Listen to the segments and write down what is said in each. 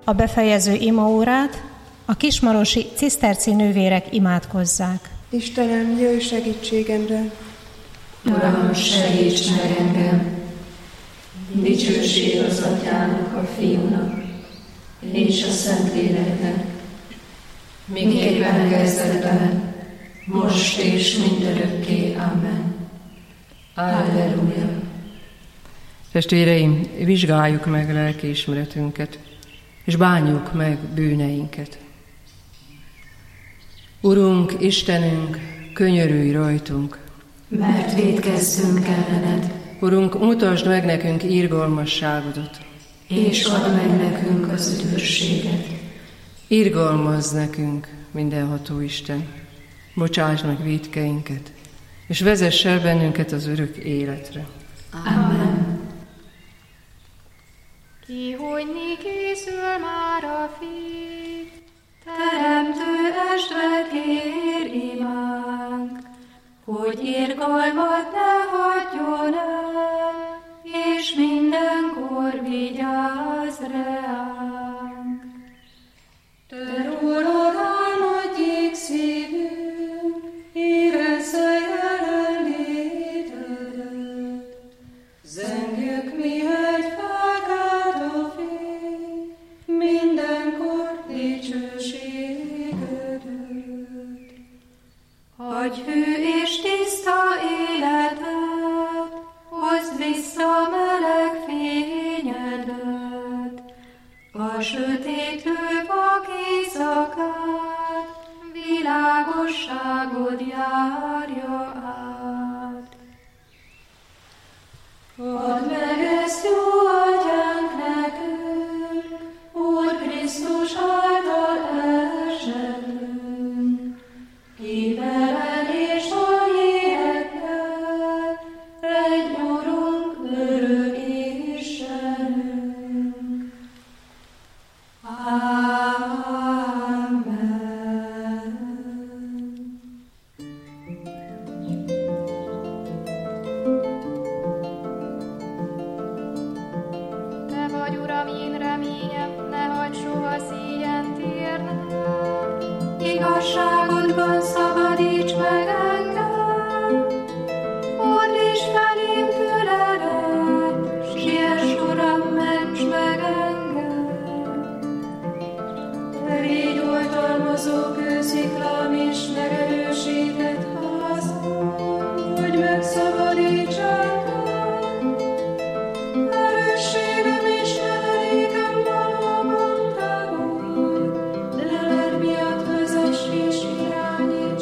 a befejező imaórát a kismarosi ciszterci nővérek imádkozzák. Istenem, jöjj segítségemre! Uram, segíts meg engem! Dicsőség az Atyának, a Fiúnak és a Szentléleknek, miképpen kezdetben, most és mindörökké. Amen. Alleluja! Testvéreim, vizsgáljuk meg lelkiismeretünket, és bánjuk meg bűneinket. Urunk, Istenünk, könyörülj rajtunk, mert vétkezzünk ellened. Urunk, mutasd meg nekünk irgalmasságodat, és add meg nekünk az üdvösséget. Irgalmazz nekünk, mindenható Isten, bocsásd meg vétkeinket, és vezess el bennünket az örök életre. Amen. Kihújni készül már a Fiú, Teremtő estre kér imánk, hogy irgalmat ne hagyjon el, és mindenkor vigyázz reánk. Te rólad álmodjék szívünk, érezze jelenlétedet. Zengjük mi egy felkelt a fény, mindenkor dicsőségedet. Adj hű és tiszta életet, hozd vissza meleg fényedet, a sötétlő vak éjszakát, világosságod járja át. Add meg ezt, jó Atyánk, nekünk, Úr Krisztus által esetünk, ki veled és a lélekkel, egy Urunk, örök Istenünk. Amen. Te vagy, Uram, én reményem, ne hagyd soha szíjent érnem. Igazságodban szabadíts meg engem, fordíts felém füledet, siess, Uram, ments meg engem. Te légy oltalmazó kősziklám és megerősített házam, hogy megszabadíts engem. Erősségem és menedékem valóban te vagy, leled miatt vezess és irányíts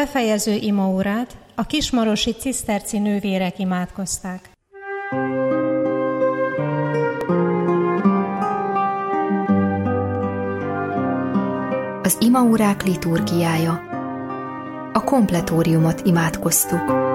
befejező imaórát a kismarosi ciszterci nővérek imádkozták. Az imaórák liturgiája. A kompletóriumot imádkoztuk.